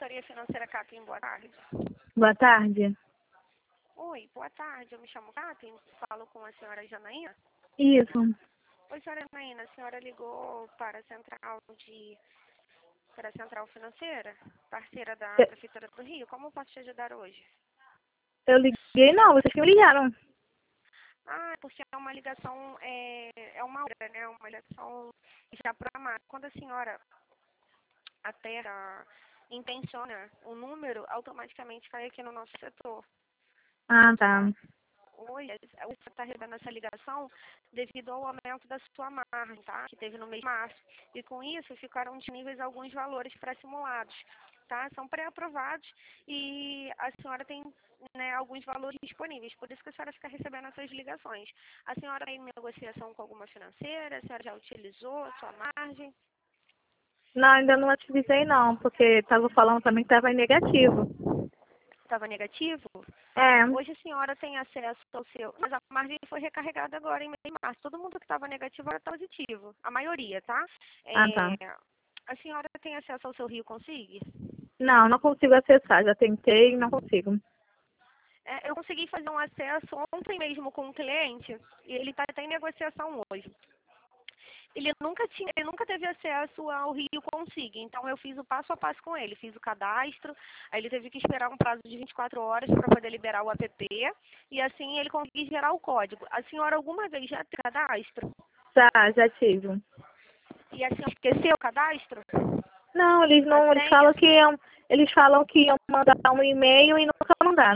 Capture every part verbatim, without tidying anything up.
Consultoria Financeira Kathleen, boa tarde. Boa tarde. Oi, boa tarde. Eu me chamo Kathleen, falo com a senhora Janaína. Isso. Oi, senhora Janaína, a senhora ligou para a Central de para a Central Financeira, parceira da Eu, Prefeitura do Rio. Como eu posso te ajudar hoje? eu liguei, não, vocês que me ligaram. Ah, porque é uma ligação, é, é uma hora, né? Uma ligação já programada. Quando a senhora até a, intenciona o número, automaticamente cai aqui no nosso setor. Ah, tá. Hoje, você está recebendo essa ligação devido ao aumento da sua margem, tá? Que teve no mês de março. E com isso ficaram disponíveis alguns valores pré-simulados, tá? São pré-aprovados e a senhora tem, né, alguns valores disponíveis. Por isso que a senhora fica recebendo essas ligações. A senhora tem negociação com alguma financeira? A senhora já utilizou a sua margem? Não, ainda não utilizei não, porque estava falando também que estava em negativo. Estava negativo? É. Hoje a senhora tem acesso ao seu... Mas a margem foi recarregada agora em mês de março. Todo mundo que estava negativo agora está positivo. A maioria, tá? Ah, tá. É... A senhora tem acesso ao seu Rio Consigue? Não, não consigo acessar. Já tentei e não consigo. É, eu consegui fazer um acesso ontem mesmo com um cliente e ele está até em negociação hoje. Ele nunca tinha, ele nunca teve acesso ao Rio Consigo, então eu fiz o passo a passo com ele, fiz o cadastro, aí ele teve que esperar um prazo de vinte e quatro horas para poder liberar o app, e assim ele conseguiu gerar o código. A senhora alguma vez já teve cadastro? Já, já tive. E a senhora esqueceu o cadastro? Não, eles A não, eles senha? falam que iam, eles falam que iam mandar um e-mail e nunca mandaram.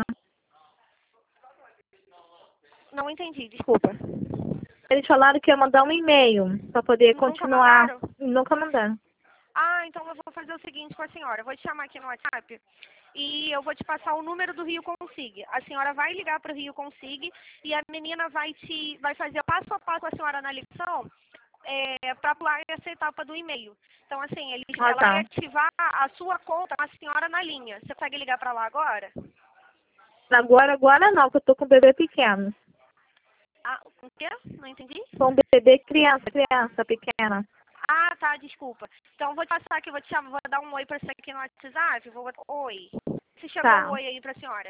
Não entendi, desculpa. Eles falaram que iam mandar um e-mail para poder Nunca continuar. mandaram? Nunca mandaram. Ah, então eu vou fazer o seguinte com a senhora. Eu vou te chamar aqui no WhatsApp e eu vou te passar o número do Rio Consigue. A senhora vai ligar para o Rio Consigue e a menina vai te vai fazer passo a passo com a senhora na ligação é, para pular essa etapa do e-mail. Então, assim, ele, Ah, ela vai tá. ativar a sua conta com a senhora na linha. Você consegue ligar para lá agora? Agora, agora não, que eu tô com um bebê pequeno. Ah, o quê? Não entendi? Com um bebê criança, criança pequena. Ah, tá, desculpa. Então, vou te passar aqui, vou te chamar, vou dar um oi para você aqui no WhatsApp. Vou, oi. Se chegou o Tá. oi aí para a senhora?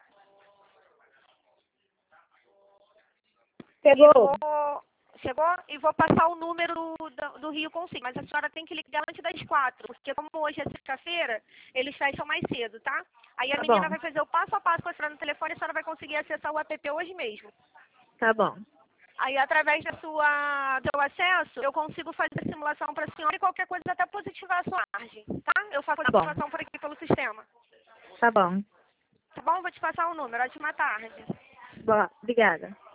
E Pegou? vou... Chegou? E vou passar o número do, do, do Rio Consigo. Mas a senhora tem que ligar antes das quatro, porque como hoje é sexta-feira, eles fecham mais cedo, tá? Aí a Tá menina bom. vai fazer o passo a passo com a senhora no telefone e a senhora vai conseguir acessar o app hoje mesmo. Tá bom. Aí, através da sua, do seu acesso, eu consigo fazer a simulação para a senhora e qualquer coisa até positivar a sua margem, tá? Eu faço a Tá bom. simulação por aqui pelo sistema. Tá bom. Tá bom? Vou te passar o número. Ótima tarde. Boa. Obrigada.